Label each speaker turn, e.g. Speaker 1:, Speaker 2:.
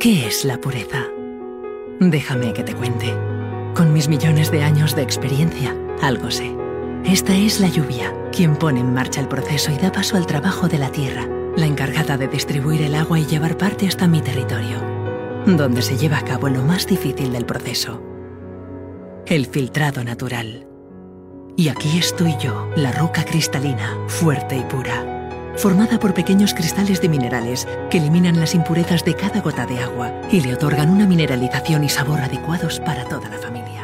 Speaker 1: ¿Qué es la pureza? Déjame que te cuente. Con mis millones de años de experiencia, algo sé. Esta es la lluvia, quien pone en marcha el proceso y da paso al trabajo de la tierra, la encargada de distribuir el agua y llevar parte hasta mi territorio, donde se lleva a cabo lo más difícil del proceso: el filtrado natural. Y aquí estoy yo, la roca cristalina, fuerte y pura, formada por pequeños cristales de minerales que eliminan las impurezas de cada gota de agua y le otorgan una mineralización y sabor adecuados para toda la familia.